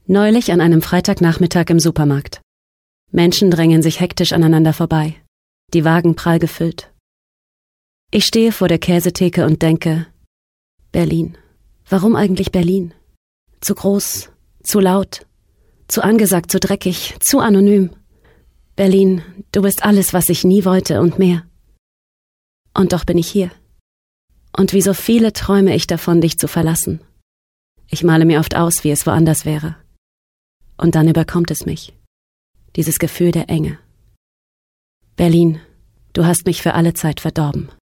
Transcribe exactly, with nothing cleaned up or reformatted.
Neulich an einem Freitagnachmittag im Supermarkt. Menschen drängen sich hektisch aneinander vorbei, die Wagen prall gefüllt. Ich stehe vor der Käsetheke und denke, Berlin. Warum eigentlich Berlin? Zu groß, zu laut, zu angesagt, zu dreckig, zu anonym. Berlin, du bist alles, was ich nie wollte und mehr. Und doch bin ich hier. Und wie so viele träume ich davon, dich zu verlassen. Ich male mir oft aus, wie es woanders wäre. Und dann überkommt es mich. Dieses Gefühl der Enge. Berlin, du hast mich für alle Zeit verdorben.